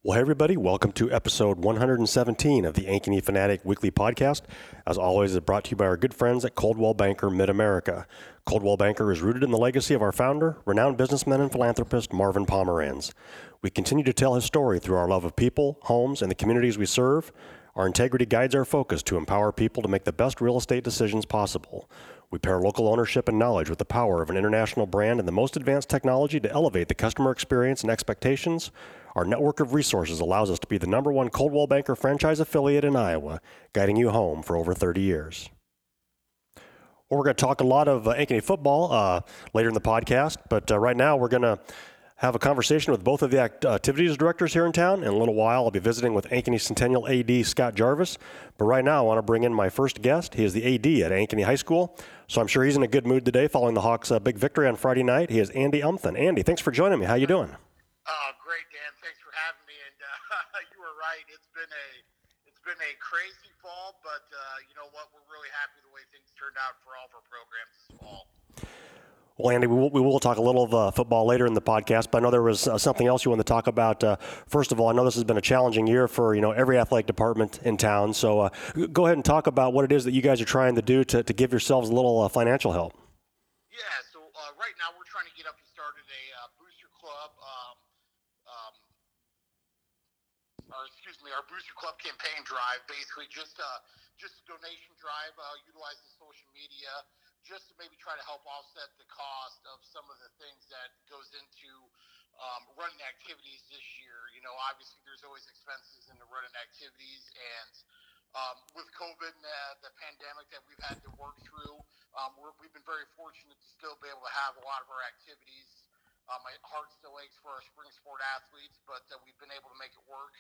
Well, hey everybody, welcome to episode 117 of the Ankeny Fanatic Weekly Podcast. As always, it's brought to you by our good friends at Coldwell Banker Mid-America. Coldwell Banker is rooted in the legacy of our founder, renowned businessman and philanthropist Marvin Pomeranz. We continue to tell his story through our love of people, homes, and the communities we serve. Our integrity guides our focus to empower people to make the best real estate decisions possible. We pair local ownership and knowledge with the power of an international brand and the most advanced technology to elevate the customer experience and expectations. Our network of resources allows us to be the number one Coldwell Banker franchise affiliate in Iowa, guiding you home for over 30 years. Well, we're going to talk a lot of Ankeny football later in the podcast, but right now we're going to have a conversation with both of the activities directors here in town. In a little while, I'll be visiting with Ankeny Centennial AD Scott Jarvis. But right now, I want to bring in my first guest. He is the AD at Ankeny High School, so I'm sure he's in a good mood today following the Hawks' big victory on Friday night. He is Andy Umthen. Andy, thanks for joining me. How you doing? Great, Dan. Thanks for having me. And you were right. It's been a crazy fall, but you know what? We're really happy the way things turned out for all of our programs this fall. Well, Andy, we will talk a little of football later in the podcast, but I know there was something else you wanted to talk about. First of all, I know this has been a challenging year for every athletic department in town. So go ahead and talk about what it is that you guys are trying to do to give yourselves a little financial help. Yeah. So right now we're trying to get up and started a booster club. Our booster club campaign drive, basically just a donation drive, utilizing social media, just to maybe try to help offset the cost of some of the things that goes into running activities this year. Obviously there's always expenses in the running activities, and with COVID and the pandemic that we've had to work through, we've been very fortunate to still be able to have a lot of our activities. My heart still aches for our spring sport athletes, but we've been able to make it work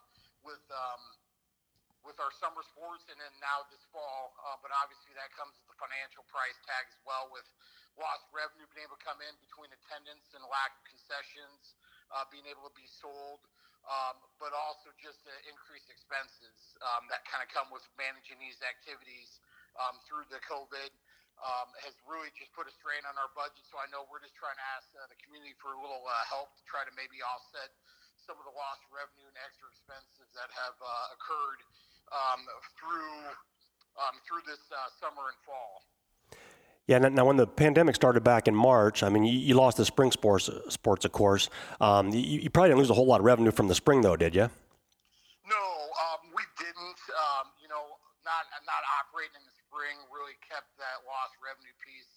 with our summer sports and then now this fall. But obviously that comes with the financial price tag as well, with lost revenue being able to come in between attendance and lack of concessions being able to be sold, but also just the increased expenses that kind of come with managing these activities through the COVID. Has really just put a strain on our budget. So I know we're just trying to ask the community for a little help to try to maybe offset some of the lost revenue and extra expenses that have occurred through this summer and fall. Yeah, now when the pandemic started back in March, I mean, you lost the spring sports of course. You probably didn't lose a whole lot of revenue from the spring, though, did you? No, we didn't. Not operating in the spring really kept that lost revenue piece,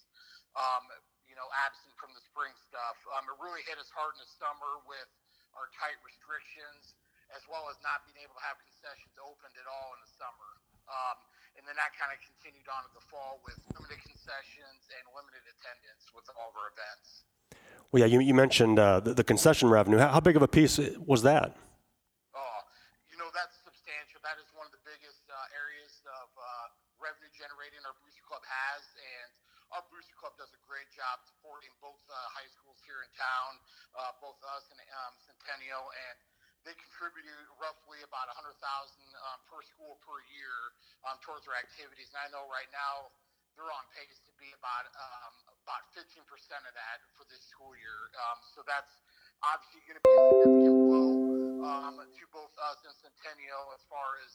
absent from the spring stuff. It really hit us hard in the summer with our tight restrictions, as well as not being able to have concessions opened at all in the summer. And then that kind of continued on to the fall with limited concessions and limited attendance with all of our events. Well, yeah, you mentioned the concession revenue. How big of a piece was that? That's substantial. That is one of the biggest areas of revenue generating our booster club has, and our booster club does a great job supporting both high schools here in town, both us and Centennial, and they contributed roughly about $100,000 per school per year towards their activities. And I know right now they're on pace to be about 15% of that for this school year. So that's obviously going to be a significant blow to both us and Centennial as far as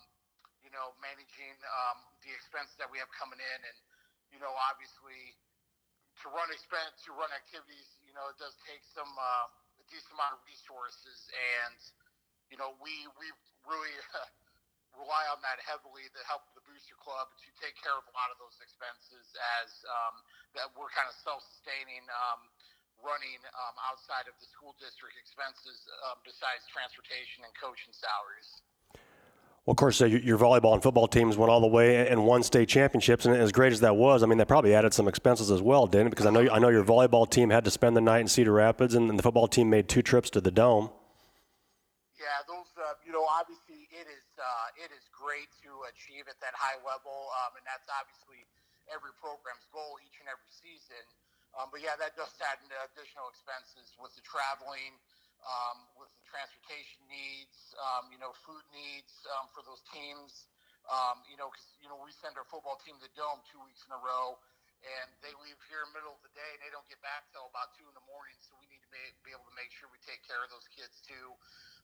managing the expenses that we have coming in. And obviously to run activities, it does take some a decent amount of resources, and we really rely on that heavily, the help of the booster club, to take care of a lot of those expenses, as that we're kind of self-sustaining, running outside of the school district expenses, besides transportation and coaching salaries. Well, of course, your volleyball and football teams went all the way and won state championships, and as great as that was, I mean, that probably added some expenses as well, didn't it? Because I know your volleyball team had to spend the night in Cedar Rapids, and the football team made 2 trips to the Dome. Yeah, those obviously it is great to achieve at that high level, and that's obviously every program's goal each and every season. But yeah, that does add additional expenses with the traveling, with the transportation needs, food needs for those teams. Because we send our football team to the Dome 2 weeks in a row, and they leave here in the middle of the day, and they don't get back till about 2 in the morning. So we need to be able to make sure we take care of those kids too.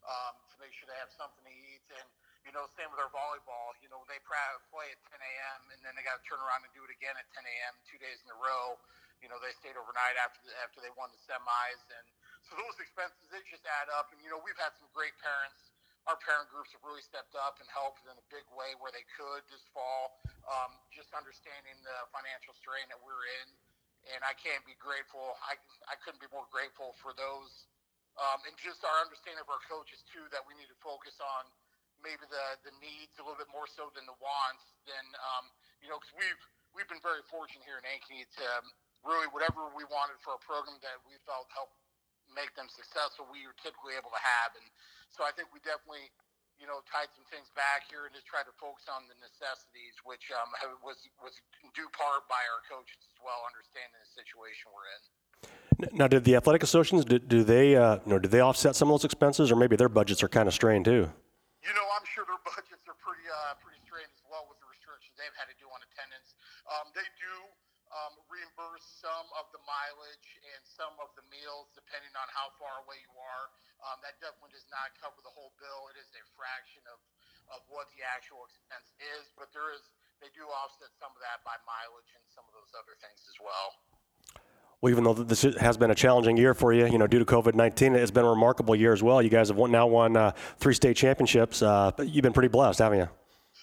to make sure they have something to eat. And, same with our volleyball. They play at 10 a.m. and then they got to turn around and do it again at 10 a.m. 2 days in a row. They stayed overnight after they won the semis. And so those expenses, they just add up. And, we've had some great parents. Our parent groups have really stepped up and helped in a big way where they could this fall, just understanding the financial strain that we're in. And I can't be grateful. I couldn't be more grateful for those. And just our understanding of our coaches, too, that we need to focus on maybe the needs a little bit more so than the wants. Because we've been very fortunate here in Ankeny to really whatever we wanted for a program that we felt helped make them successful, we were typically able to have. And so I think we definitely, tied some things back here and just tried to focus on the necessities, which was due part by our coaches as well, understanding the situation we're in. Now, did the athletic associations do they offset some of those expenses, or maybe their budgets are kind of strained too? I'm sure their budgets are pretty strained as well with the restrictions they've had to do on attendance. They do reimburse some of the mileage and some of the meals depending on how far away you are. That definitely does not cover the whole bill. It is a fraction of what the actual expense is, but they do offset some of that by mileage and some of those other things as well. Well, even though this has been a challenging year for you, due to COVID-19, it's been a remarkable year as well. You guys have now won 3 state championships. You've been pretty blessed, haven't you?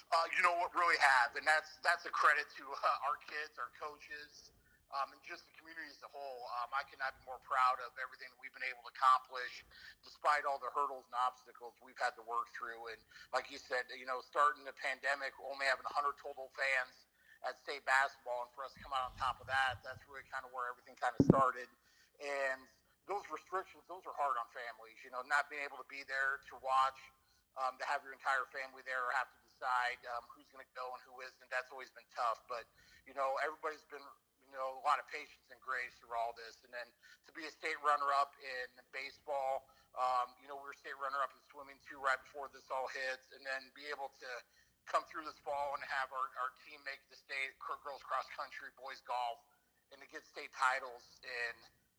What really have, and that's a credit to our kids, our coaches, and just the community as a whole. I cannot be more proud of everything we've been able to accomplish, despite all the hurdles and obstacles we've had to work through. And like you said, starting the pandemic, only having 100 total fans at state basketball, and for us to come out on top of that, that's really kind of where everything kind of started. And those restrictions, those are hard on families, not being able to be there to watch, to have your entire family there or have to decide who's going to go and who isn't. That's always been tough. But, everybody's been, a lot of patience and grace through all this. And then to be a state runner-up in baseball, we were state runner-up in swimming too right before this all hits, and then be able to come through this fall and have our team make the state, girls cross country, boys golf, and to get state titles in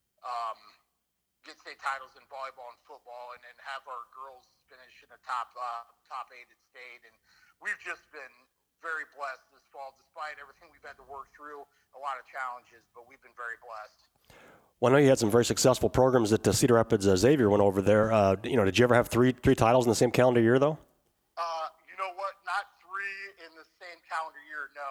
volleyball and football, and then have our girls finish in the top 8 at state. And we've just been very blessed this fall, despite everything we've had to work through, a lot of challenges, but we've been very blessed. Well, I know you had some very successful programs at Cedar Rapids. Xavier went over there. Did you ever have three titles in the same calendar year, though? Not 3 in the same calendar year, no.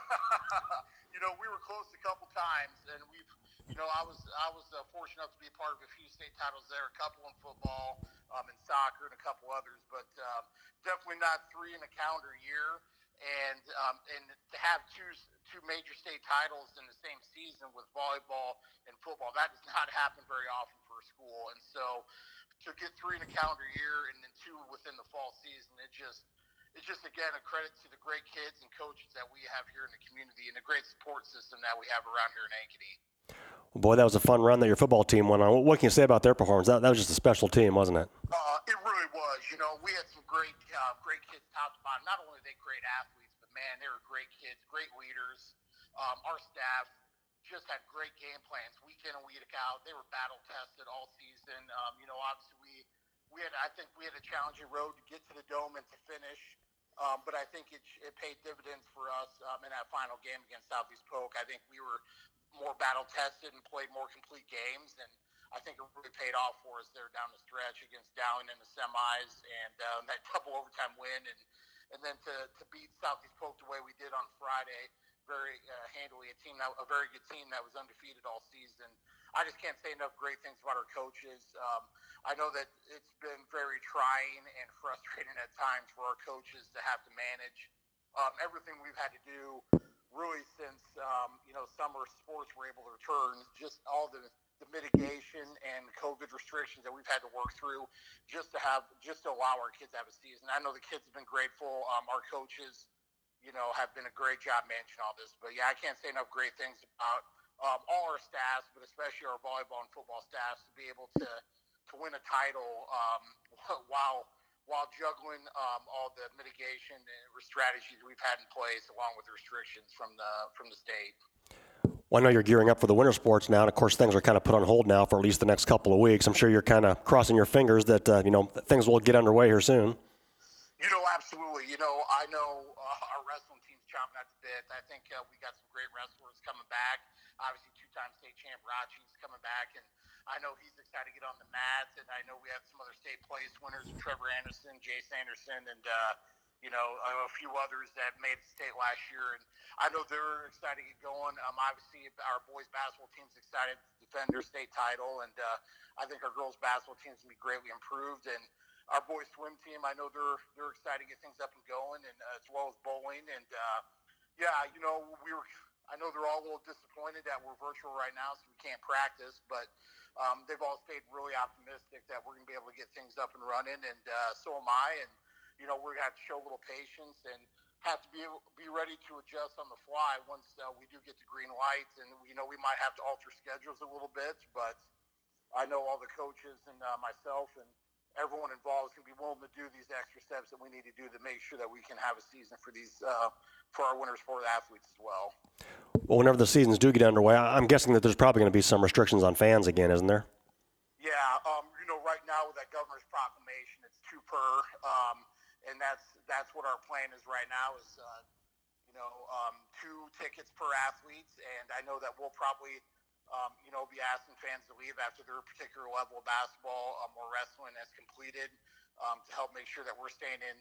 We were close a couple times, and I was fortunate enough to be a part of a few state titles there, a couple in football, in soccer, and a couple others, but definitely not 3 in a calendar year. And to have two major state titles in the same season with volleyball and football, that does not happen very often for a school. And so to get 3 in a calendar year and then 2 within the fall season, it's just, again, a credit to the great kids and coaches that we have here in the community and the great support system that we have around here in Ankeny. Well, boy, that was a fun run that your football team went on. What can you say about their performance? That was just a special team, wasn't it? It really was. We had some great kids top to bottom. Not only are they great athletes, but, man, they were great kids, great leaders. Our staff just had great game plans week in and week out. They were battle-tested all season. Obviously, I think we had a challenging road to get to the Dome and to finish. But I think it paid dividends for us in that final game against Southeast Polk. I think we were more battle-tested and played more complete games, and I think it really paid off for us there down the stretch against Dowling in the semis and that double overtime win, and then to beat Southeast Polk the way we did on Friday very handily, a very good team that was undefeated all season. I just can't say enough great things about our coaches. I know that it's been very trying and frustrating at times for our coaches to have to manage everything we've had to do really since summer sports were able to return. Just all the mitigation and COVID restrictions that we've had to work through just to allow our kids to have a season. I know the kids have been grateful. Our coaches, have been a great job managing all this. But yeah, I can't say enough great things about all our staffs, but especially our volleyball and football staffs, to be able to win a title while juggling all the mitigation and strategies we've had in place, along with the restrictions from the state. Well, I know you're gearing up for the winter sports now, and of course things are kind of put on hold now for at least the next couple of weeks. I'm sure you're kind of crossing your fingers that things will get underway here soon. Absolutely. I know our wrestling team's chomping at the bit. I think we got some great wrestlers coming back. Obviously, two-time state champ Rachi's coming back, and I know he's excited to get on the mat. And I know we have some other state place winners, Trevor Anderson, Jace Anderson, and a few others that made the state last year. And I know they're excited to get going. Obviously, our boys basketball team's excited to defend their state title, and I think our girls basketball team's going to be greatly improved. And our boys swim team, I know they're excited to get things up and going, and as well as bowling. And I know they're all a little disappointed that we're virtual right now, so we can't practice. But they've all stayed really optimistic that we're going to be able to get things up and running, and so am I. And we're going to have to show a little patience and have to be ready to adjust on the fly once we do get the green lights. And we might have to alter schedules a little bit, but I know all the coaches and myself and everyone involved is going to be willing to do these extra steps that we need to do to make sure that we can have a season for these for our winter sport athletes as well. Well, whenever the seasons do get underway, I'm guessing that there's probably going to be some restrictions on fans again, isn't there? Yeah, right now with that governor's proclamation, it's 2 per, and that's what our plan is right now is 2 tickets per athletes, and I know that we'll probably be asking fans to leave after their particular level of basketball or wrestling has completed to help make sure that we're staying in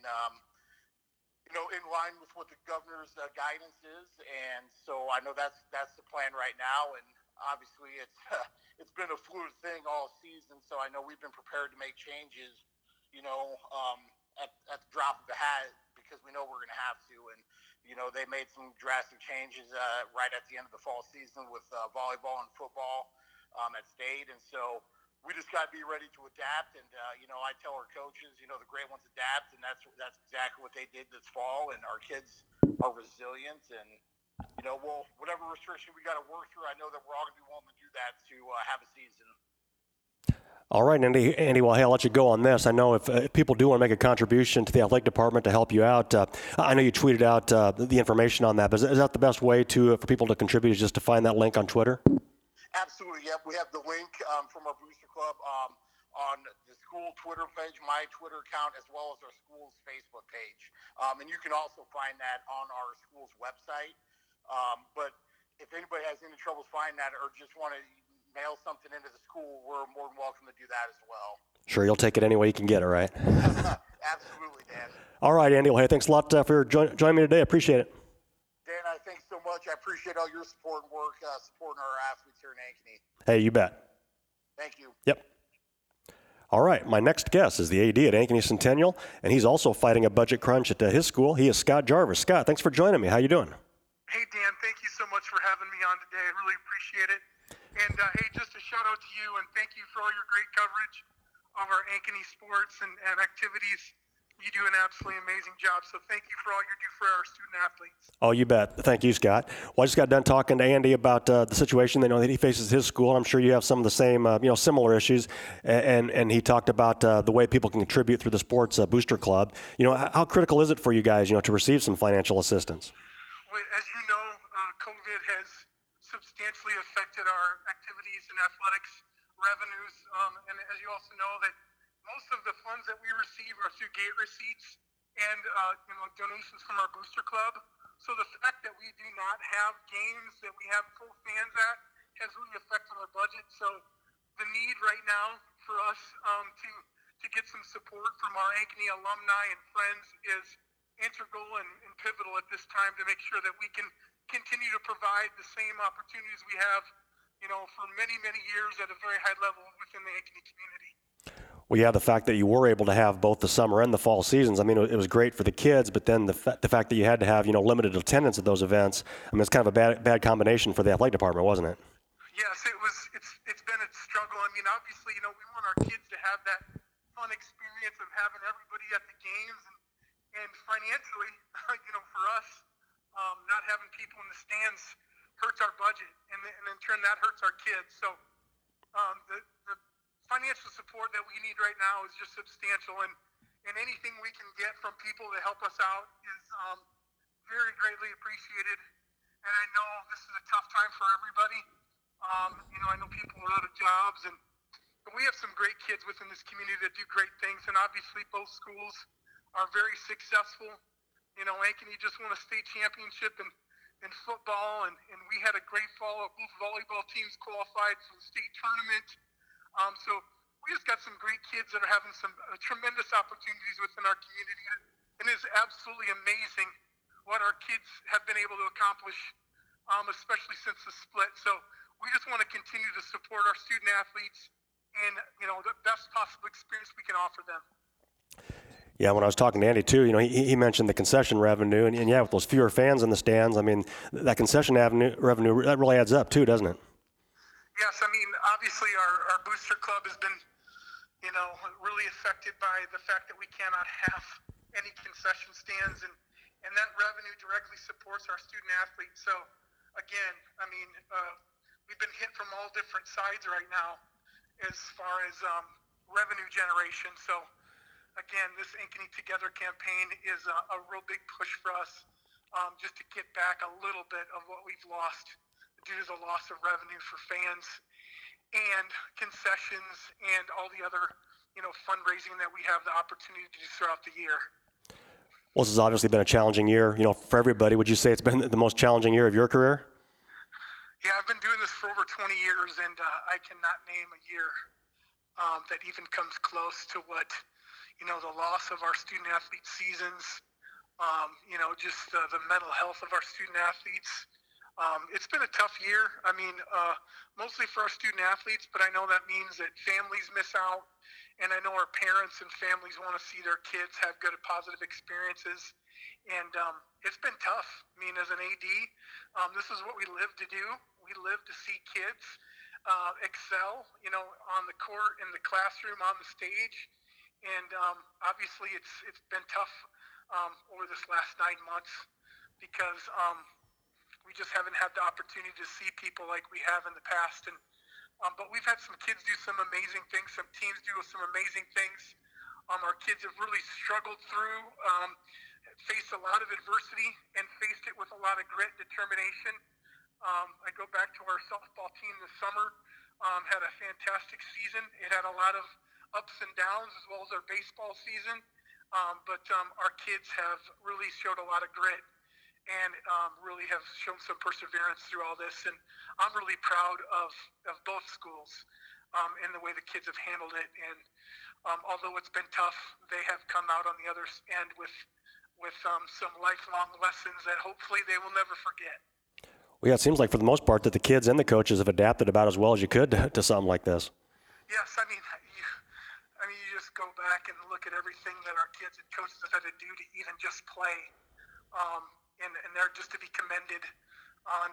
line with what the governor's guidance is. And so I know that's the plan right now. And obviously it's been a fluid thing all season. So I know we've been prepared to make changes, at the drop of the hat because we know we're going to have to. And they made some drastic changes right at the end of the fall season with volleyball and football at state. And so we just got to be ready to adapt. And, I tell our coaches, the great ones adapt. And that's exactly what they did this fall. And our kids are resilient. And, whatever restriction we got to work through, I know that we're all going to be willing to do that to have a season. All right, Andy, well, hey, I'll let you go on this. I know if people do want to make a contribution to the athletic department to help you out, I know you tweeted out the information on that, but is that the best way for people to contribute is just to find that link on Twitter? Absolutely, yep. We have the link from our Booster Club on the school Twitter page, my Twitter account, as well as our school's Facebook page. And you can also find that on our school's website. But if anybody has any trouble finding that or just want to mail something into the school, we're more than welcome to do that as well. Sure, you'll take it any way you can get it, right? Absolutely, Dan. All right, Andy. Well, hey, thanks a lot for joining me today. I appreciate it. Dan, thanks so much. I appreciate all your support and work supporting our athletes here in Ankeny. Hey, you bet. Thank you. Yep. All right, my next guest is the AD at Ankeny Centennial, and he's also fighting a budget crunch at his school. He is Scott Jarvis. Scott, thanks for joining me. How you doing? Hey, Dan. Thank you so much for having me on today. I really appreciate it. And, hey, just a shout-out to you, and thank you for all your great coverage of our Ankeny sports and activities. You do an absolutely amazing job, so thank you for all you do for our student-athletes. Oh, you bet. Thank you, Scott. Well, I just got done talking to Andy about the situation that he faces at his school, and I'm sure you have some of the same, similar issues, and he talked about the way people can contribute through the Sports Booster Club. How critical is it for you guys, to receive some financial assistance? Well, as you know, COVID has substantially affected our activities and athletics revenues, and as you also know that most of the funds that we receive are through gate receipts and donations from our booster club. So the fact that we do not have games that we have full fans at has really affected our budget. So the need right now for us to get some support from our Ankeny alumni and friends is integral and pivotal at this time to make sure that we can continue to provide the same opportunities we have, for many, many years at a very high level within the Ankeny community. Well, yeah, the fact that you were able to have both the summer and the fall seasons, it was great for the kids, but then the fact that you had to have, limited attendance at those events, it's kind of a bad combination for the athletic department, wasn't it? Yes, it was. It's been a struggle. Obviously, we want our kids to have that fun experience of having everybody at the games, and financially, for us, not having people in the stands hurts our budget, and in turn that hurts our kids. So the financial support that we need right now is just substantial, and anything we can get from people to help us out is very greatly appreciated. and I know this is a tough time for everybody. I know people are out of jobs, and we have some great kids within this community that do great things, and obviously both schools are very successful. Ankeny just won a state championship in football, and we had a great fall. Both volleyball teams qualified for the state tournament. So we just got some great kids that are having some tremendous opportunities within our community, and it's absolutely amazing what our kids have been able to accomplish, especially since the split. So we just want to continue to support our student athletes and, the best possible experience we can offer them. Yeah, when I was talking to Andy too, he mentioned the concession revenue, and yeah, with those fewer fans in the stands, I mean, that concession revenue, that really adds up too, doesn't it? Yes, obviously our booster club has been, really affected by the fact that we cannot have any concession stands, and that revenue directly supports our student athletes. So, again, we've been hit from all different sides right now as far as revenue generation. So, again, this Ankeny Together campaign is a real big push for us, just to get back a little bit of what we've lost due to the loss of revenue for fans and concessions and all the other, fundraising that we have the opportunity to do throughout the year. Well, this has obviously been a challenging year, for everybody. Would you say it's been the most challenging year of your career? Yeah, I've been doing this for over 20 years, and I cannot name a year that even comes close to what, the loss of our student athlete seasons, just the mental health of our student athletes. It's been a tough year. Mostly for our student athletes, but I know that means that families miss out, and I know our parents and families want to see their kids have good, positive experiences. And it's been tough. As an AD, this is what we live to do. We live to see kids excel, on the court, in the classroom, on the stage. And obviously it's been tough over this last 9 months because we just haven't had the opportunity to see people like we have in the past. And but we've had some kids do some amazing things, some teams do some amazing things. Our kids have really struggled through, faced a lot of adversity, and faced it with a lot of grit and determination. I go back to our softball team this summer, had a fantastic season. It had a lot of ups and downs as well as our baseball season. But our kids have really showed a lot of grit and really have shown some perseverance through all this. And I'm really proud of both schools and the way the kids have handled it. And although it's been tough, they have come out on the other end with some lifelong lessons that hopefully they will never forget. Well, yeah, it seems like for the most part that the kids and the coaches have adapted about as well as you could to something like this. Yes, you just go back and look at everything that our kids and coaches have had to do to even just play. And they're just to be commended on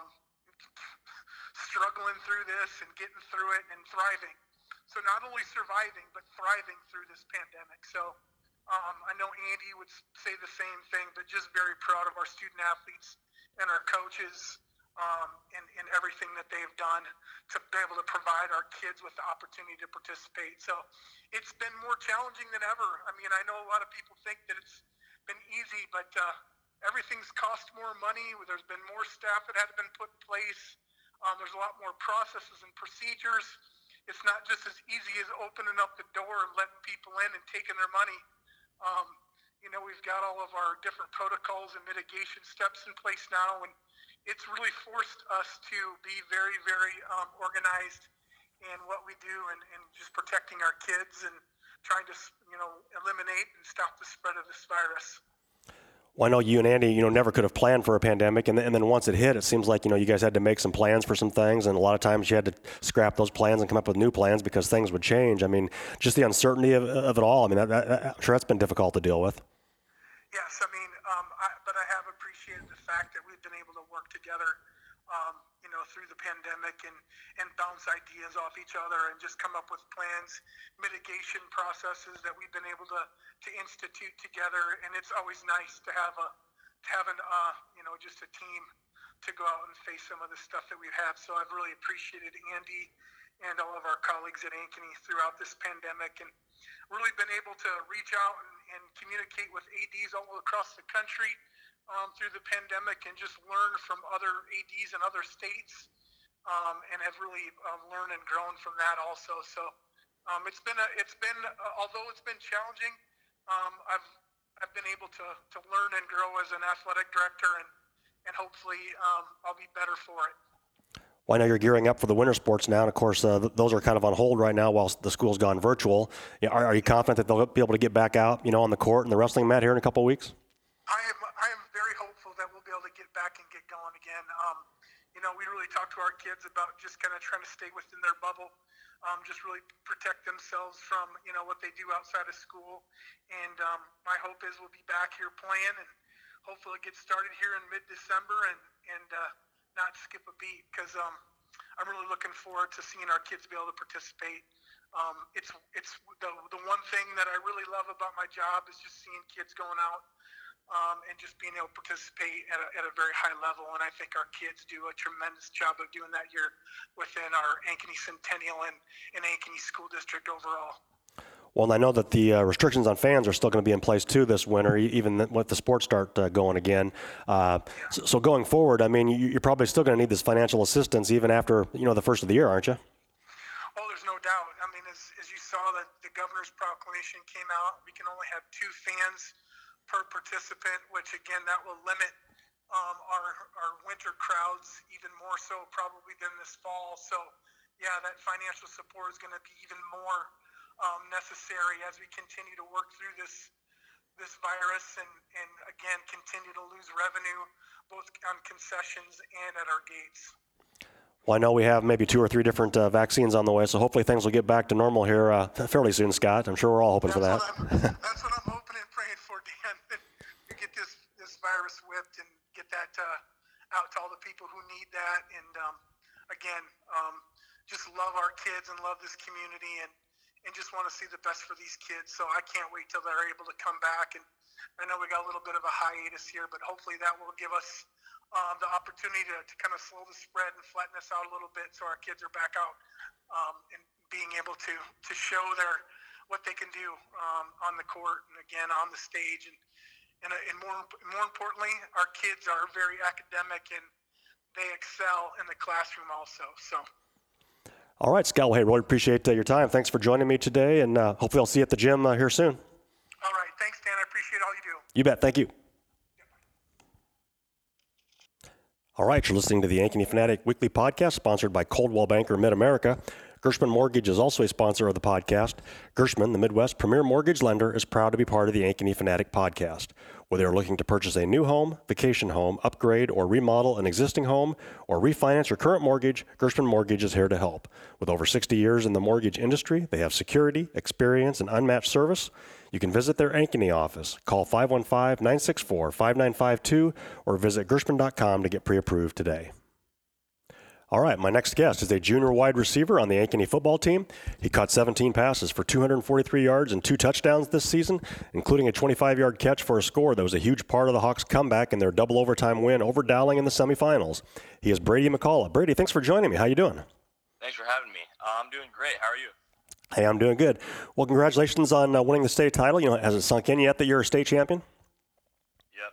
struggling through this and getting through it and thriving. So not only surviving, but thriving through this pandemic. So I know Andy would say the same thing, but just very proud of our student athletes and our coaches and everything that they've done to be able to provide our kids with the opportunity to participate. So it's been more challenging than ever. I know a lot of people think that it's been easy, but everything's cost more money. There's been more staff that had been put in place. There's a lot more processes and procedures. It's not just as easy as opening up the door and letting people in and taking their money. We've got all of our different protocols and mitigation steps in place now, and it's really forced us to be very, very organized in what we do and just protecting our kids and trying to, eliminate and stop the spread of this virus. Well, I know you and Andy, never could have planned for a pandemic, and then once it hit, it seems like, you guys had to make some plans for some things, and a lot of times you had to scrap those plans and come up with new plans because things would change. Just the uncertainty of it all, I'm sure that's been difficult to deal with. Yes, but I have appreciated the fact that we've been able to work together, through the pandemic and bounce ideas off each other and just come up with plans, mitigation processes that we've been able to institute together. And it's always nice to have just a team to go out and face some of the stuff that we've had. So I've really appreciated Andy and all of our colleagues at Ankeny throughout this pandemic, and really been able to reach out and communicate with ADs all across the country, through the pandemic and just learned from other ADs in other states, and have really learned and grown from that also. So it's been although it's been challenging, I've been able to learn and grow as an athletic director, and hopefully I'll be better for it. Well, I know you're gearing up for the winter sports now, and of course, those are kind of on hold right now while the school's gone virtual. Are you confident that they'll be able to get back out, on the court and the wrestling mat here in a couple of weeks? I am very hopeful that we'll be able to get back and get going again. We really talk to our kids about just kind of trying to stay within their bubble, just really protect themselves from, what they do outside of school. And my hope is we'll be back here playing, and hopefully get started here in mid-December and not skip a beat, because I'm really looking forward to seeing our kids be able to participate. It's the one thing that I really love about my job is just seeing kids going out and just being able to participate at a very high level. And I think our kids do a tremendous job of doing that here within our Ankeny Centennial and Ankeny School District overall. Well, and I know that the restrictions on fans are still going to be in place too this winter, even with the sports start going again. So going forward, I mean, you're probably still going to need this financial assistance even after the first of the year, aren't you? Oh, there's no doubt. I mean, as you saw, that the governor's proclamation came out, we can only have 2 fans per participant, which again, that will limit our winter crowds even more so probably than this fall. So yeah, that financial support is going to be even more necessary as we continue to work through this virus and again continue to lose revenue both on concessions and at our gates. Well, I know we have maybe 2 or 3 different vaccines on the way, so hopefully things will get back to normal here fairly soon, Scott. I'm sure we're all hoping for that. That's what I'm hoping and praying for, Dan, to get this virus whipped and get that out to all the people who need that. And again, just love our kids and love this community and just want to see the best for these kids. So I can't wait till they're able to come back. And I know we got a little bit of a hiatus here, but hopefully that will give us the opportunity to kind of slow the spread and flatten us out a little bit so our kids are back out and being able to show what they can do on the court and again on the stage. And more importantly, our kids are very academic and they excel in the classroom also. So. All right, Scott. Well, hey, really appreciate your time. Thanks for joining me today, and hopefully I'll see you at the gym here soon. All right. Thanks, Dan. I appreciate all you do. You bet. Thank you. All right, you're listening to the Ankeny Fanatic Weekly Podcast, sponsored by Coldwell Banker Mid-America. Gershman Mortgage is also a sponsor of the podcast. Gershman, the Midwest premier mortgage lender, is proud to be part of the Ankeny Fanatic Podcast. Whether you're looking to purchase a new home, vacation home, upgrade or remodel an existing home, or refinance your current mortgage, Gershman Mortgage is here to help. With over 60 years in the mortgage industry, they have security, experience, and unmatched service. You can visit their Ankeny office. Call 515-964-5952 or visit Gershman.com to get pre-approved today. All right, my next guest is a junior wide receiver on the Ankeny football team. He caught 17 passes for 243 yards and 2 touchdowns this season, including a 25-yard catch for a score that was a huge part of the Hawks' comeback in their double overtime win over Dowling in the semifinals. He is Brady McCullough. Brady, thanks for joining me. How you doing? Thanks for having me. I'm doing great. How are you? Hey, I'm doing good. Well, congratulations on winning the state title. Has it sunk in yet that you're a state champion? Yep.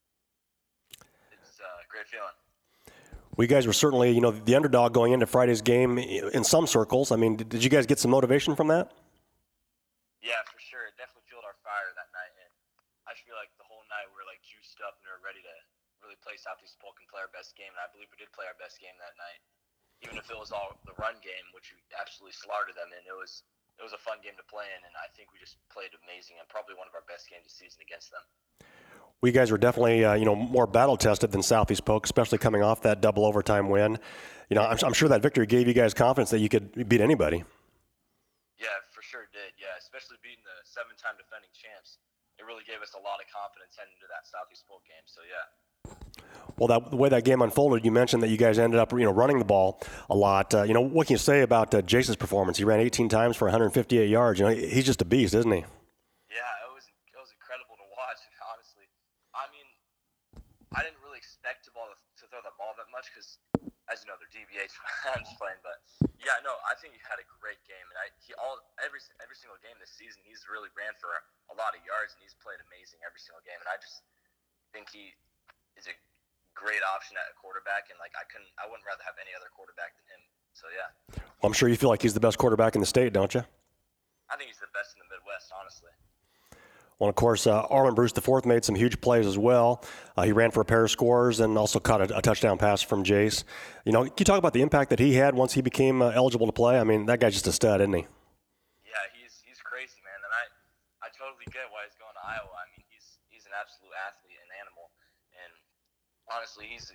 It's a great feeling. We guys were certainly, the underdog going into Friday's game in some circles. I mean, did you guys get some motivation from that? Yeah, for sure. It definitely fueled our fire that night. And I feel like the whole night we were juiced up and we were ready to really play Southeast Polk and play our best game. And I believe we did play our best game that night. Even if it was all the run game, which we absolutely slaughtered them in, it was a fun game to play in. And I think we just played amazing and probably one of our best games this season against them. We guys were definitely, more battle-tested than Southeast Polk, especially coming off that double overtime win. I'm sure that victory gave you guys confidence that you could beat anybody. Yeah, for sure it did. Yeah, especially beating the 7-time defending champs. It really gave us a lot of confidence heading into that Southeast Polk game. So, yeah. Well, the way that game unfolded, you mentioned that you guys ended up, running the ball a lot. What can you say about Jace's performance? He ran 18 times for 158 yards. He's just a beast, isn't he? Yeah, it was incredible to watch, honestly. I mean, I didn't really expect to throw the ball that much because, as you know, they're DBH. I'm just playing, but yeah, no, I think he had a great game, and every single game this season, he's really ran for a lot of yards, and he's played amazing every single game, and I just think he is a great option at quarterback, and like I wouldn't rather have any other quarterback than him. So yeah. Well, I'm sure you feel like he's the best quarterback in the state, don't you? I think he's the best in the Midwest, honestly. Well, of course, Arlen Bruce IV made some huge plays as well. He ran for a pair of scores and also caught a touchdown pass from Jace. You know, can you talk about the impact that he had once he became eligible to play? I mean, that guy's just a stud, isn't he? Yeah, he's crazy, man, and I totally get why he's going to Iowa. I mean, he's an absolute athlete and animal, and honestly, he's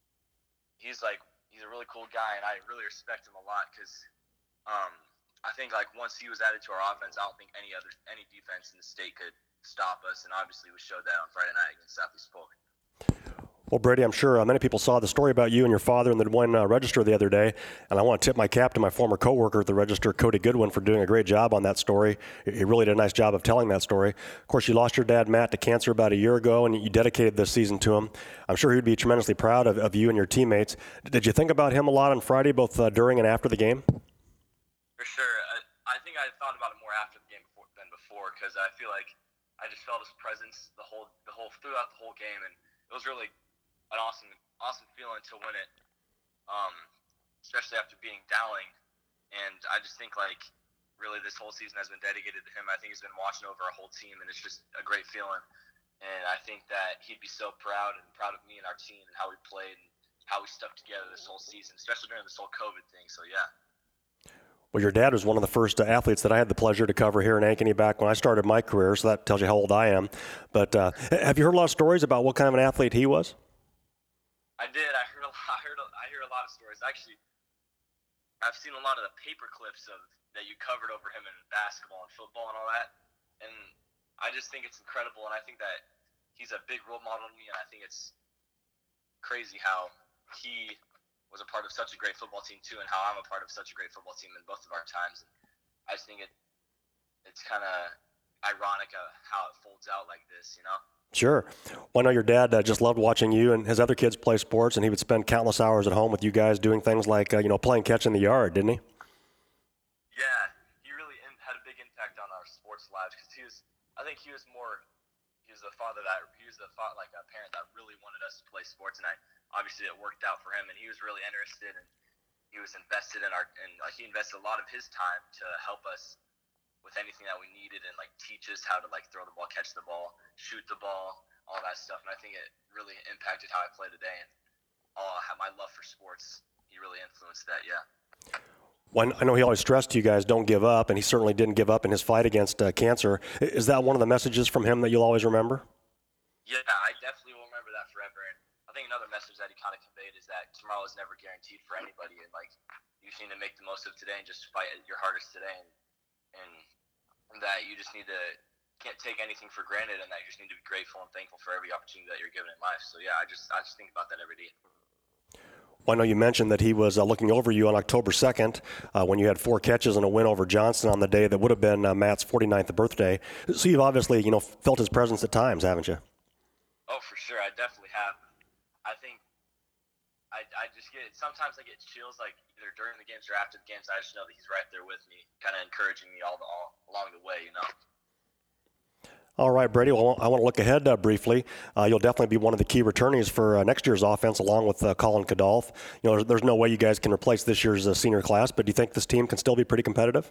a really cool guy, and I really respect him a lot because I think like once he was added to our offense, I don't think any defense in the state could stop us, and obviously we showed that on Friday night against Southeast Polk. Well, Brady, I'm sure many people saw the story about you and your father in the Des Moines Register the other day, and I want to tip my cap to my former coworker at the Register, Cody Goodwin, for doing a great job on that story. He really did a nice job of telling that story. Of course, you lost your dad, Matt, to cancer about a year ago, and you dedicated this season to him. I'm sure he would be tremendously proud of you and your teammates. Did you think about him a lot on Friday, both during and after the game? For sure. I think I thought about it more after the game than before because I feel like I just felt his presence throughout the whole game, and it was really an awesome feeling to win it, especially after beating Dowling. And I just think like really this whole season has been dedicated to him. I think he's been watching over our whole team, and it's just a great feeling. And I think that he'd be so proud of me and our team and how we played and how we stuck together this whole season, especially during this whole COVID thing. So yeah. Well, your dad was one of the first athletes that I had the pleasure to cover here in Ankeny back when I started my career, so that tells you how old I am. But have you heard a lot of stories about what kind of an athlete he was? I did. I hear a lot of stories. Actually, I've seen a lot of the paper clips that you covered over him in basketball and football and all that, and I just think it's incredible. And I think that he's a big role model to me, and I think it's crazy how he was a part of such a great football team too, and how I'm a part of such a great football team in both of our times. And I just think it's kind of ironic how it folds out like this, you know? Sure. Well, I know your dad just loved watching you and his other kids play sports, and he would spend countless hours at home with you guys doing things like, playing catch in the yard, didn't he? Yeah, he really had a big impact on our sports lives because he was a parent that really wanted us to play sports, and obviously it worked out for him, and he was really interested, and he was invested he invested a lot of his time to help us with anything that we needed and like teach us how to like throw the ball, catch the ball, shoot the ball, all that stuff. And I think it really impacted how I play today, and my love for sports. He really influenced that. Yeah. Well, I know he always stressed to you guys, don't give up, and he certainly didn't give up in his fight against cancer. Is that one of the messages from him that you'll always remember? Yeah, I definitely will remember that forever. And I think another message that he kind of conveyed is that tomorrow is never guaranteed for anybody, and like you just need to make the most of today and just fight your hardest today, and that you just can't take anything for granted, and that you just need to be grateful and thankful for every opportunity that you're given in life. So yeah, I just think about that every day. Well, I know you mentioned that he was looking over you on October 2nd when you had 4 catches and a win over Johnston on the day that would have been Matt's 49th birthday. So you've obviously, felt his presence at times, haven't you? Oh, for sure. I definitely have. I think I just sometimes I get chills like either during the games or after the games. I just know that he's right there with me, kind of encouraging me all along the way, All right, Brady. Well, I want to look ahead briefly. You'll definitely be one of the key returnees for next year's offense, along with Colin Kadolf. There's no way you guys can replace this year's senior class, but do you think this team can still be pretty competitive?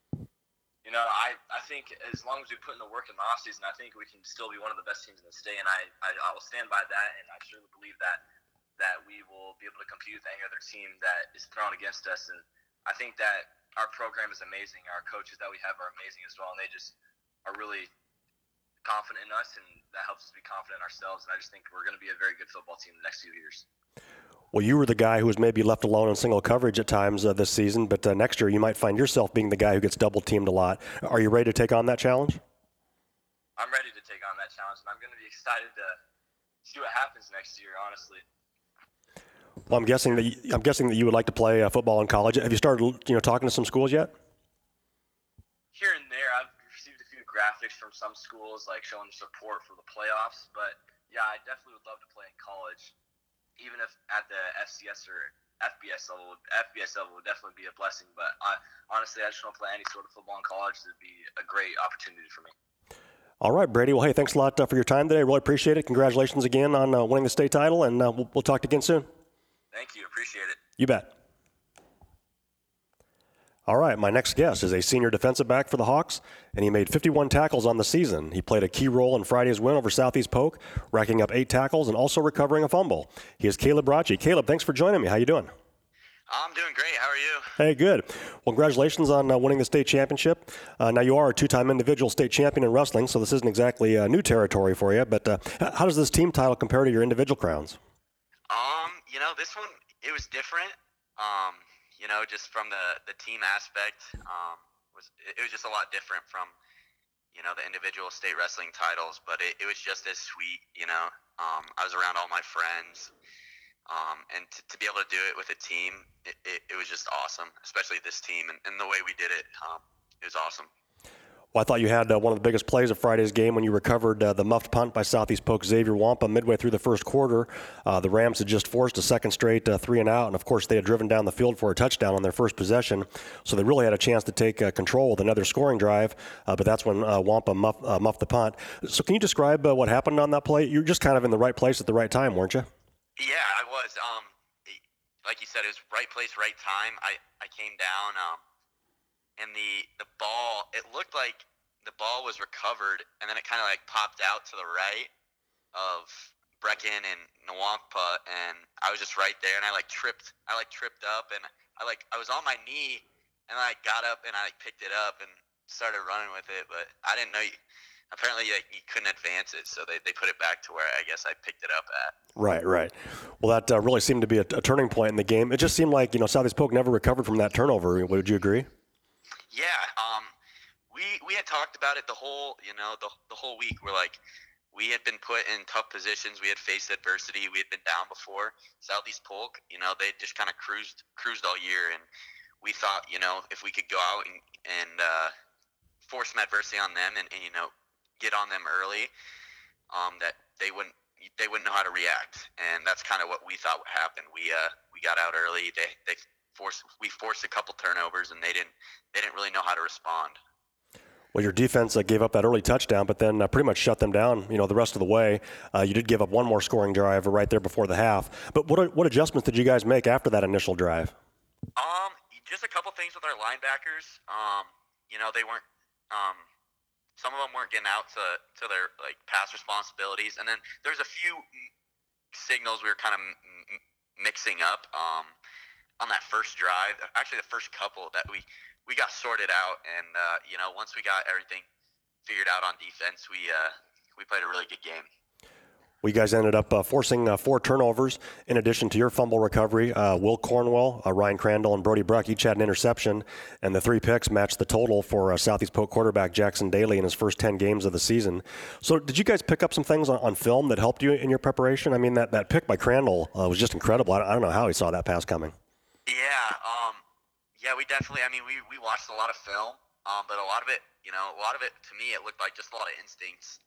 I think as long as we put in the work in the offseason, I think we can still be one of the best teams in the state, and I will stand by that, and I truly believe that we will be able to compete with any other team that is thrown against us. And I think that our program is amazing. Our coaches that we have are amazing as well, and they just are really confident in us, and that helps us be confident in ourselves. And I just think we're going to be a very good football team the next few years. Well, you were the guy who was maybe left alone in single coverage at times this season, but next year you might find yourself being the guy who gets double teamed a lot. Are you ready to take on that challenge? I'm ready to take on that challenge, and I'm going to be excited to see what happens next year, honestly. Well, I'm guessing that you would like to play football in college. Have you started, talking to some schools yet? Here and there, I've received a few graphics from some schools, like showing support for the playoffs. But yeah, I definitely would love to play in college, even if at the FCS or FBS level. FBS level would definitely be a blessing. But honestly, I just want to play any sort of football in college. It'd be a great opportunity for me. All right, Brady. Well, hey, thanks a lot for your time today. Really appreciate it. Congratulations again on winning the state title, and we'll talk again soon. Thank you. Appreciate it. You bet. All right, my next guest is a senior defensive back for the Hawks, and he made 51 tackles on the season. He played a key role in Friday's win over Southeast Polk, racking up 8 tackles and also recovering a fumble. He is Caleb Bracci. Caleb, thanks for joining me. How you doing? I'm doing great. How are you? Hey, good. Well, congratulations on winning the state championship. Now, you are a 2-time individual state champion in wrestling, so this isn't exactly new territory for you, but how does this team title compare to your individual crowns? This one, it was different. Just from the team aspect, it was just a lot different from, the individual state wrestling titles, but it was just as sweet, I was around all my friends, and to be able to do it with a team, it was just awesome, especially this team, and the way we did it, it was awesome. Well, I thought you had one of the biggest plays of Friday's game when you recovered the muffed punt by Southeast Polk Xavier Wampa midway through the first quarter. The Rams had just forced a second straight 3-and-out, and of course they had driven down the field for a touchdown on their first possession, so they really had a chance to take control with another scoring drive, but that's when Wampa muffed the punt. So can you describe what happened on that play? You were just kind of in the right place at the right time, weren't you? Yeah, I was. Like you said, it was right place, right time. I came down, and the ball, it looked like the ball was recovered, and then it kind of popped out to the right of Brecken and Nwampa, and I was just right there, and I tripped up, and I was on my knee, and I got up and I picked it up and started running with it, but I didn't know apparently you couldn't advance it, so they put it back to where I guess I picked it up at. Right. Well, that really seemed to be a turning point in the game. It just seemed like Southeast Polk never recovered from that turnover. Would you agree? Yeah, we had talked about it the whole week. We had been put in tough positions. We had faced adversity. We had been down before. Southeast Polk, they just kind of cruised all year, and we thought, if we could go out and force some adversity on them and get on them early, that they wouldn't know how to react, and that's kind of what we thought would happen. We got out early. We forced a couple turnovers, and they didn't really know how to respond. Well, your defense gave up that early touchdown, but then pretty much shut them down, the rest of the way. You did give up one more scoring drive right there before the half. But what adjustments did you guys make after that initial drive? Just a couple things with our linebackers. They weren't. Some of them weren't getting out to their pass responsibilities, and then there's a few signals we were kind of mixing up on that first drive. Actually, the first couple that we got sorted out, and once we got everything figured out on defense, we played a really good game. We guys ended up forcing 4 turnovers in addition to your fumble recovery. Will Cornwell, Ryan Crandall, and Brody Bruck each had an interception, and the 3 picks matched the total for Southeast Polk quarterback Jackson Daly in his first 10 games of the season. So did you guys pick up some things on film that helped you in your preparation? I mean, that pick by Crandall was just incredible. I don't know how he saw that pass coming. Yeah, we definitely, we watched a lot of film, but a lot of it, to me, it looked like just a lot of instincts.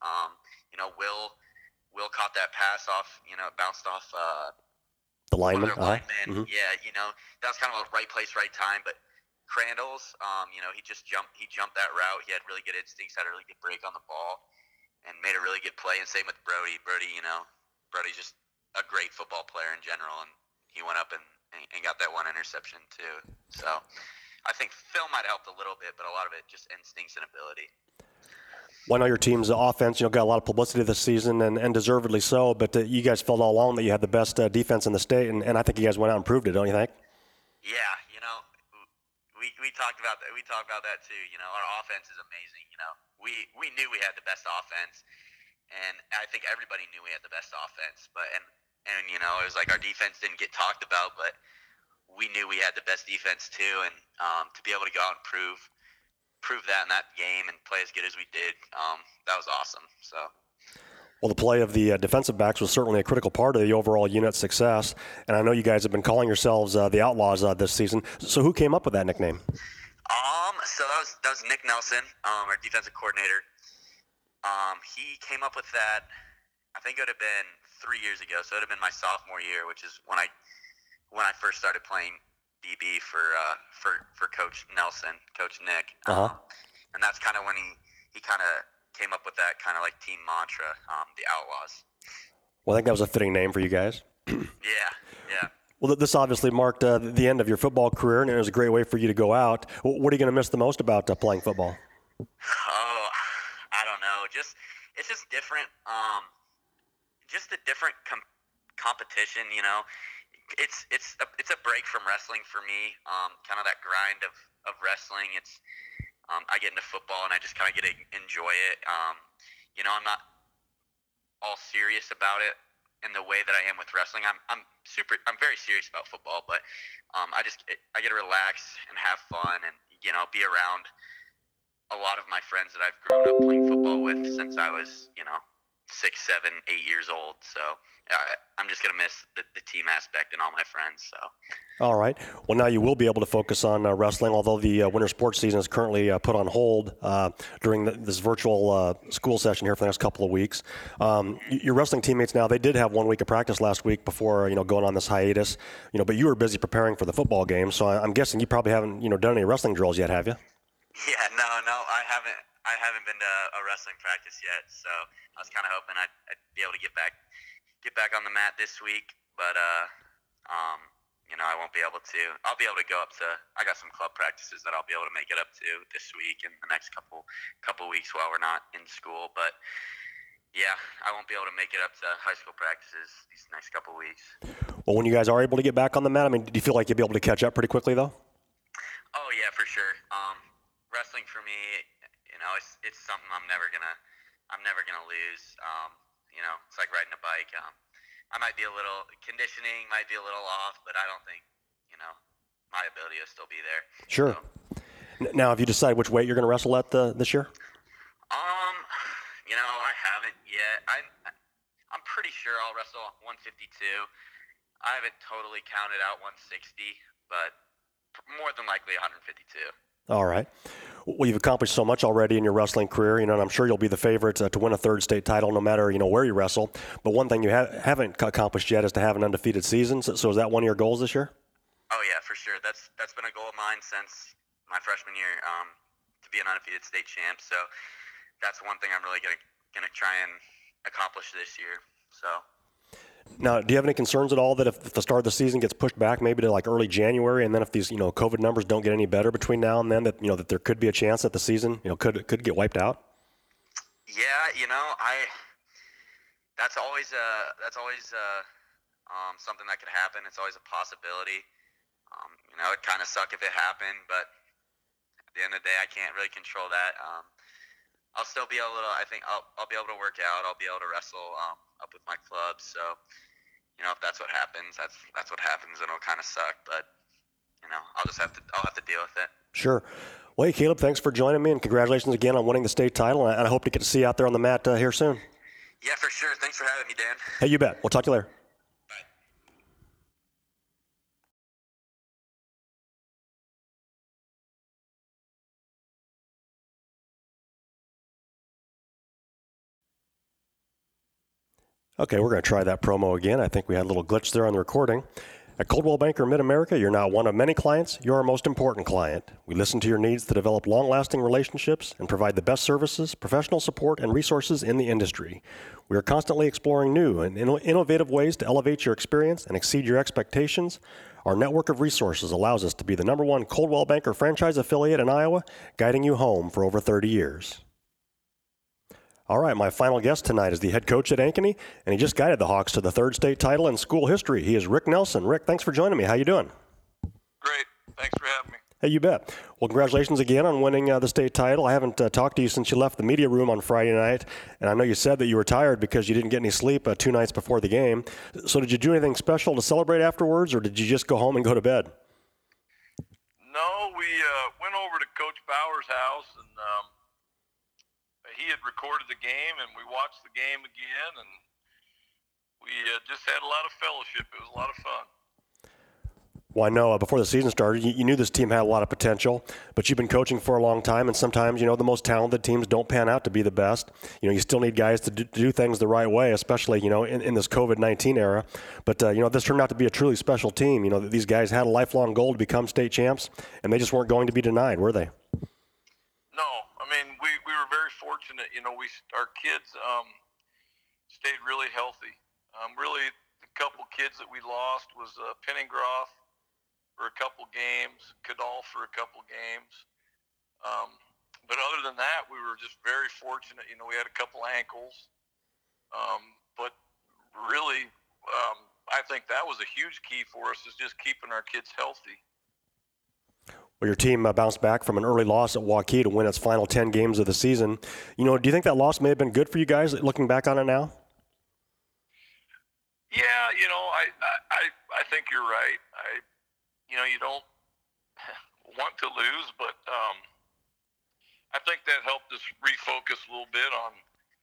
Will caught that pass off, it bounced off the lineman. Mm-hmm. Yeah, that was kind of a right place, right time. But Crandall's, he jumped that route. He had really good instincts, had a really good break on the ball, and made a really good play. And same with Brody. Brody's just a great football player in general, and he went up and got that one interception too. So I think film might have helped a little bit, but a lot of it just instincts and ability. Well, I know your team's offense, got a lot of publicity this season, and deservedly so, but you guys felt all along that you had the best defense in the state, and I think you guys went out and proved it, don't you think? Yeah, we talked about that. We talked about that too. Our offense is amazing. We knew we had the best offense, and I think everybody knew we had the best offense. But and it was like our defense didn't get talked about, but we knew we had the best defense too, and to be able to go out and prove that in that game and play as good as we did, that was awesome. So. Well, the play of the defensive backs was certainly a critical part of the overall unit's success, and I know you guys have been calling yourselves the Outlaws this season. So who came up with that nickname? So that was Nick Nelson, our defensive coordinator. He came up with that. I think it would have been 3 years ago. So it would have been my sophomore year, which is when I first started playing DB for Coach Nelson, Coach Nick. Uh-huh. And that's kind of when he kind of came up with that kind of like team mantra, the Outlaws. Well, I think that was a fitting name for you guys. Yeah. Well, this obviously marked the end of your football career, and it was a great way for you to go out. What are you going to miss the most about playing football? Oh, I don't know. It's just different. Just a different competition. You know, it's a break from wrestling for me. Kind of that grind of wrestling. It's I get into football and I just kind of get to enjoy it. You know, I'm not all serious about it in the way that I am with wrestling. I'm very serious about football, but I get to relax and have fun and, you know, be around a lot of my friends that I've grown up playing football with since I was, you know, 6, 7, 8 years old. So I'm just going to miss the team aspect and all my friends. So. All right. Well, now you will be able to focus on wrestling, although the winter sports season is currently put on hold during this virtual school session here for the next couple of weeks. Your wrestling teammates now, they did have 1 week of practice last week before, you know, going on this hiatus, you know, but you were busy preparing for the football game. So I'm guessing you probably haven't, you know, done any wrestling drills yet, have you? Yeah, no, I haven't been to a wrestling practice yet, so I was kind of hoping I'd be able to get back on the mat this week, but you know, I won't be able to. I'll be able to go up to. I got some club practices that I'll be able to make it up to this week and the next couple weeks while we're not in school, but yeah, I won't be able to make it up to high school practices these next couple weeks. Well, when you guys are able to get back on the mat, I mean, do you feel like you'll be able to catch up pretty quickly though? Oh yeah, for sure. Wrestling for me, you know, it's something I'm never gonna lose. You know, it's like riding a bike. I might be a little conditioning, might be a little off, but I don't think, you know, my ability will still be there. Sure. So. Now, have you decided which weight you're going to wrestle at this year? You know, I haven't yet. I'm pretty sure I'll wrestle 152. I haven't totally counted out 160, but more than likely 152. All right. Well, you've accomplished so much already in your wrestling career, you know, and I'm sure you'll be the favorite to win a third state title no matter, you know, where you wrestle. But one thing you haven't accomplished yet is to have an undefeated season. So is that one of your goals this year? Oh, yeah, for sure. That's been a goal of mine since my freshman year, to be an undefeated state champ. So that's one thing I'm really gonna try and accomplish this year. So. Now, do you have any concerns at all that if the start of the season gets pushed back maybe to like early January, and then if these, you know, COVID numbers don't get any better between now and then, that, you know, that there could be a chance that the season, you know, could get wiped out? Yeah, you know, that's always something that could happen. It's always a possibility. You know, it'd kind of suck if it happened, but at the end of the day, I can't really control that. I'll still be I think I'll be able to work out. I'll be able to wrestle up with my club. So, you know, if that's what happens, that's what happens, and it'll kind of suck. But, you know, I'll have to deal with it. Sure. Well, hey, Caleb, thanks for joining me, and congratulations again on winning the state title. And I hope to get to see you out there on the mat here soon. Yeah, for sure. Thanks for having me, Dan. Hey, you bet. We'll talk to you later. Okay, we're going to try that promo again. I think we had a little glitch there on the recording. At Coldwell Banker Mid-America, you're now one of many clients. You're our most important client. We listen to your needs to develop long-lasting relationships and provide the best services, professional support, and resources in the industry. We are constantly exploring new and innovative ways to elevate your experience and exceed your expectations. Our network of resources allows us to be the #1 Coldwell Banker franchise affiliate in Iowa, guiding you home for over 30 years. All right, my final guest tonight is the head coach at Ankeny, and he just guided the Hawks to the third state title in school history. He is Rick Nelson. Rick, thanks for joining me. How you doing? Great. Thanks for having me. Hey, you bet. Well, congratulations again on winning the state title. I haven't talked to you since you left the media room on Friday night, and I know you said that you were tired because you didn't get any sleep 2 nights before the game. So did you do anything special to celebrate afterwards, or did you just go home and go to bed? No, we went over to Coach Bauer's house, and he had recorded the game, and we watched the game again, and we just had a lot of fellowship. It was a lot of fun. Well, I know before the season started, you knew this team had a lot of potential, but you've been coaching for a long time, and sometimes, you know, the most talented teams don't pan out to be the best. You know, you still need guys to do things the right way, especially, you know, in this COVID-19 era. But, you know, this turned out to be a truly special team. You know, these guys had a lifelong goal to become state champs, and they just weren't going to be denied, were they? No. I mean, we were very fortunate fortunate. Our kids stayed really healthy. Really, the couple kids that we lost was Penningroff for a couple games, Cadolf for a couple games. But other than that, we were just very fortunate. We had a couple ankles. But really, I think that was a huge key for us, is just keeping our kids healthy. Well, your team bounced back from an early loss at Waukee to win its final 10 games of the season. Do you think that loss may have been good for you guys, looking back on it now? Yeah, I think you're right. You don't want to lose, but I think that helped us refocus a little bit on,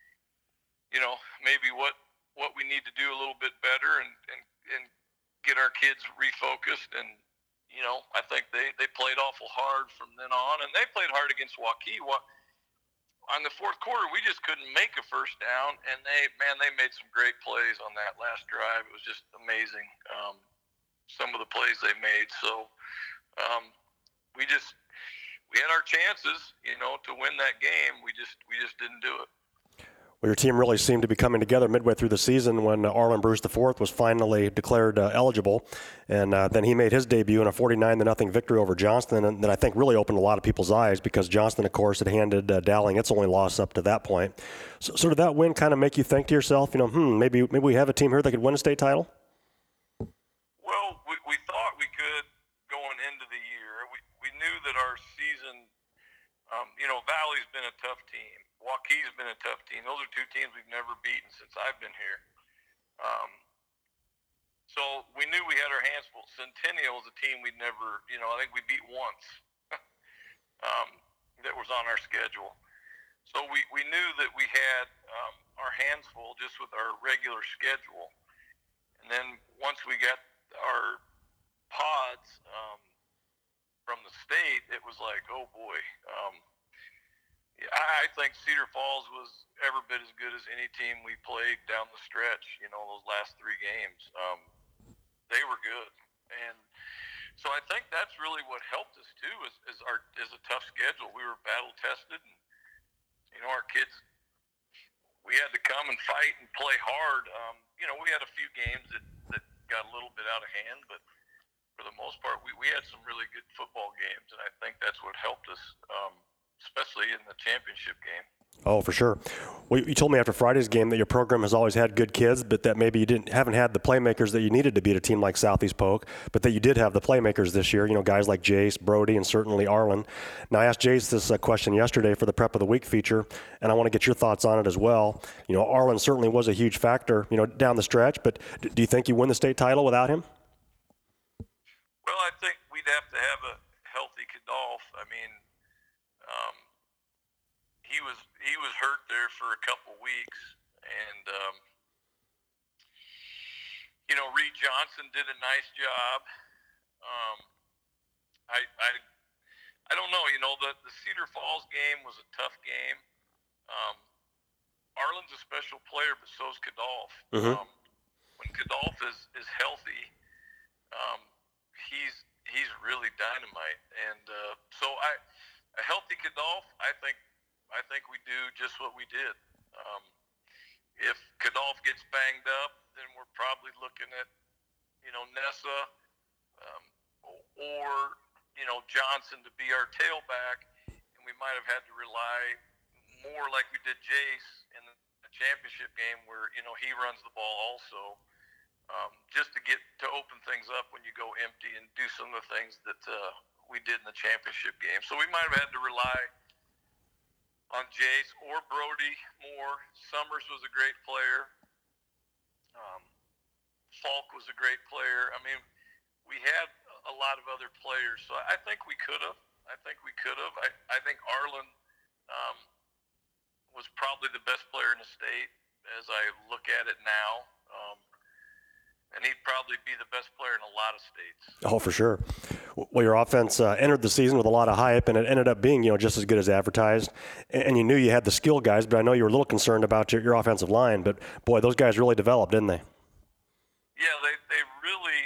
maybe what we need to do a little bit better and get our kids refocused. And I think they played awful hard from then on, and they played hard against Waukee. On the fourth quarter, we just couldn't make a first down, and they made some great plays on that last drive. It was just amazing, some of the plays they made. So we had our chances, to win that game. We just didn't do it. Well, your team really seemed to be coming together midway through the season when Arlen Bruce IV was finally declared eligible, and then he made his debut in a 49-0 victory over Johnston, and that I think really opened a lot of people's eyes, because Johnston, of course, had handed Dowling its only loss up to that point. So did that win kind of make you think to yourself, maybe we have a team here that could win a state title? Well, we thought we could going into the year. We knew that our season, Valley's been a tough team. Waukee's been a tough team. Those are two teams we've never beaten since I've been here. So we knew we had our hands full. Centennial is a team we'd never, I think we beat once that was on our schedule. So we knew that we had our hands full just with our regular schedule. And then once we got our pods from the state, it was like, oh boy. I think Cedar Falls was every bit as good as any team we played down the stretch, those last three games. They were good. And so I think that's really what helped us too, is a tough schedule. We were battle tested, and our kids, we had to come and fight and play hard. We had a few games that got a little bit out of hand, but for the most part, we had some really good football games, and I think that's what helped us, especially in the championship game. Oh, for sure. Well, you told me after Friday's game that your program has always had good kids, but that maybe you haven't had the playmakers that you needed to beat a team like Southeast Polk, but that you did have the playmakers this year, guys like Jace, Brody, and certainly Arlen. Now, I asked Jace this question yesterday for the Prep of the Week feature, and I want to get your thoughts on it as well. Arlen certainly was a huge factor, down the stretch, but do you think you win the state title without him? Well, I think we'd have to have a healthy Cadolf. I mean, he was hurt there for a couple weeks, and Reed Johnson did a nice job. I don't know. The Cedar Falls game was a tough game. Arlen's a special player, but so's Cadolf. Mm-hmm. When Cadolf is healthy, he's really dynamite, and so a healthy Cadolf, I think we do just what we did. If Cadolf gets banged up, then we're probably looking at, Nessa or, Johnson to be our tailback, and we might have had to rely more like we did Jace in the championship game where, he runs the ball also, just to open things up when you go empty and do some of the things that we did in the championship game. So we might have had to rely on Jace or Brody more. Summers was a great player. Falk was a great player. I mean, we had a lot of other players, so I think we could have. I think Arlen was probably the best player in the state as I look at it now. And he'd probably be the best player in a lot of states. Oh, for sure. Well, your offense entered the season with a lot of hype, and it ended up being, just as good as advertised. And you knew you had the skill guys, but I know you were a little concerned about your offensive line. But, boy, those guys really developed, didn't they? Yeah, they really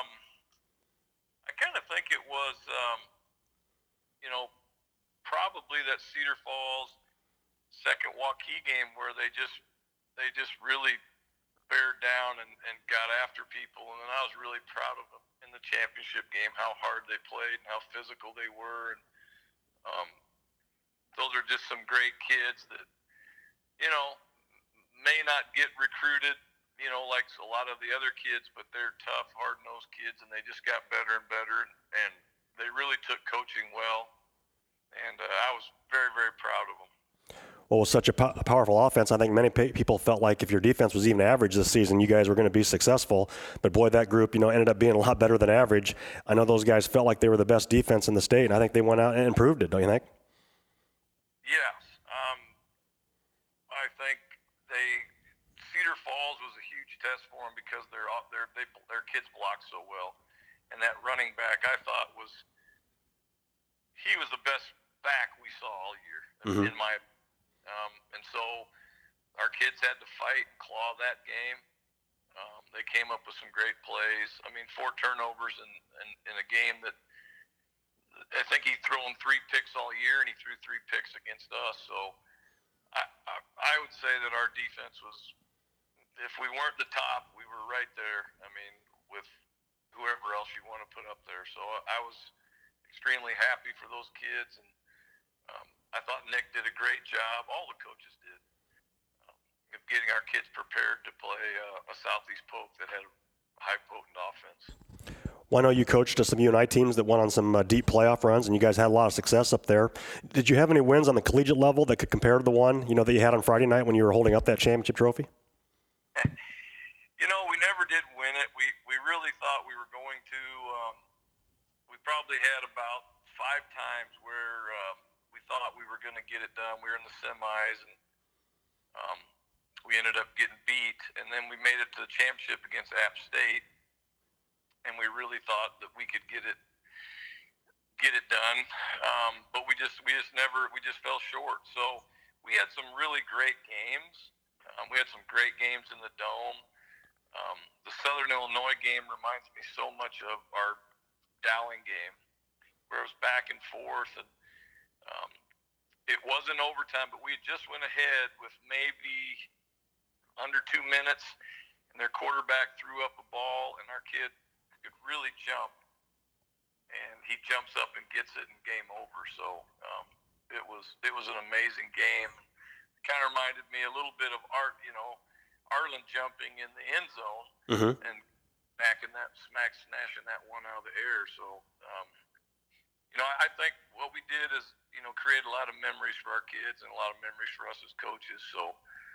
I kind of think it was, probably that Cedar Falls second Waukee game where they just really bared down and got after people, and then I was really proud of them in the championship game, how hard they played and how physical they were. And those are just some great kids that, may not get recruited, like a lot of the other kids, but they're tough, hard-nosed kids, and they just got better and better, and they really took coaching well, and I was very, very proud of them. Well, with such a powerful offense, I think many people felt like if your defense was even average this season, you guys were going to be successful. But boy, that group, ended up being a lot better than average. I know those guys felt like they were the best defense in the state, and I think they went out and improved it, don't you think? Yes. I think Cedar Falls was a huge test for them because their kids block so well. And that running back, I thought he was the best back we saw all year, in my opinion. And so our kids had to fight and claw that game. They came up with some great plays. 4 turnovers in a game that I think he'd thrown 3 picks all year, and he threw 3 picks against us. So I would say that our defense was, if we weren't the top, we were right there. With whoever else you want to put up there. So I was extremely happy for those kids, and I thought Nick did a great job. All the coaches did of getting our kids prepared to play a Southeast Polk that had a high potent offense. Well, I know you coached some UNI teams that went on some deep playoff runs, and you guys had a lot of success up there. Did you have any wins on the collegiate level that could compare to the one that you had on Friday night when you were holding up that championship trophy? We never did win it. We really thought we were going to. We probably had about 5 times where we thought we were going to get it done. We were in the semis, and we ended up getting beat. And then we made it to the championship against App State, and we really thought that we could get it done. But we just fell short. So we had some really great games. We had some great games in the Dome. The Southern Illinois game reminds me so much of our Dowling game, where it was back and forth, and it wasn't overtime, but we just went ahead with maybe under 2 minutes, and their quarterback threw up a ball, and our kid could really jump, and he jumps up and gets it, and game over. So it was an amazing game. It kind of reminded me a little bit of Arlen jumping in the end zone and snatching that one out of the air. So, I think what we did is, create a lot of memories for our kids and a lot of memories for us as coaches. So,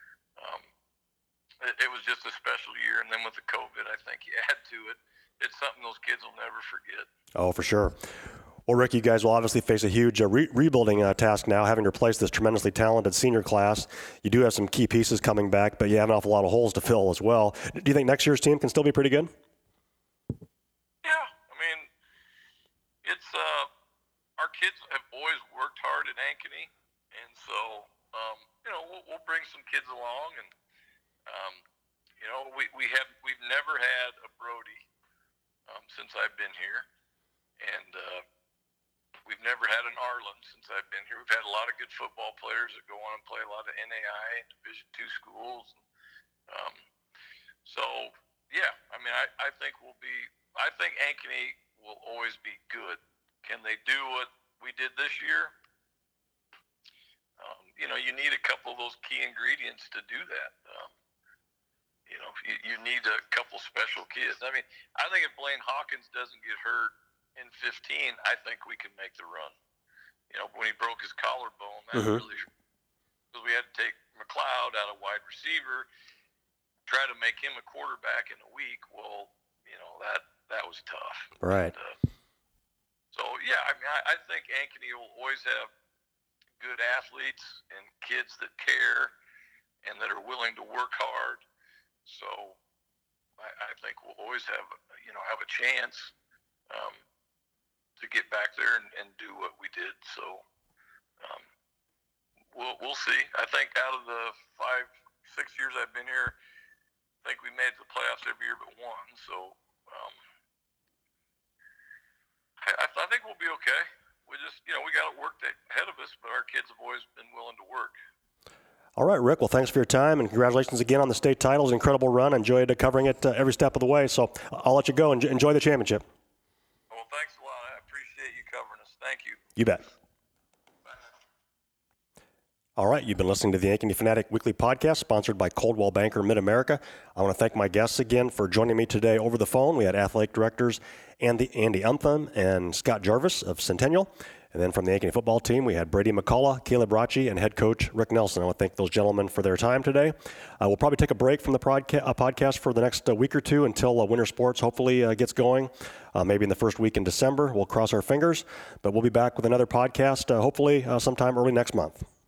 it was just a special year. And then with the COVID, I think you add to it. It's something those kids will never forget. Oh, for sure. Well, Rick, you guys will obviously face a huge rebuilding task now, having to replace this tremendously talented senior class. You do have some key pieces coming back, but you have an awful lot of holes to fill as well. Do you think next year's team can still be pretty good? Yeah. It's our kids have always worked hard at Ankeny, and so, we'll bring some kids along, and, we've never had a Brody since I've been here, and we've never had an Arlen since I've been here. We've had a lot of good football players that go on and play a lot of NAI and Division II schools. I think Ankeny will always be good. Can they do what we did this year? You need a couple of those key ingredients to do that. You need a couple special kids. I think if Blaine Hawkins doesn't get hurt in 15, I think we can make the run. When he broke his collarbone, that really, because we had to take McLeod out of wide receiver, try to make him a quarterback in a week. Well, that was tough. Right. I think Ankeny will always have good athletes and kids that care and that are willing to work hard. So I think we'll always have a chance to get back there and do what we did. So we'll see. I think out of the 5-6 years I've been here, I think we made the playoffs every year but one. So I think we'll be okay. We just, we got work ahead of us, but our kids have always been willing to work. All right, Rick. Well, thanks for your time, and congratulations again on the state titles. Incredible run. Enjoyed covering it every step of the way. So I'll let you go and enjoy the championship. Well, thanks a lot. I appreciate you covering us. Thank you. You bet. All right, you've been listening to the Ankeny Fanatic Weekly Podcast, sponsored by Coldwell Banker Mid-America. I want to thank my guests again for joining me today over the phone. We had athletic directors Andy Umtham and Scott Jarvis of Centennial. And then from the Ankeny football team, we had Brady McCullough, Caleb Bracci, and head coach Rick Nelson. I want to thank those gentlemen for their time today. We'll probably take a break from the podcast for the next week or two until winter sports hopefully gets going, maybe in the first week in December. We'll cross our fingers, but we'll be back with another podcast hopefully sometime early next month.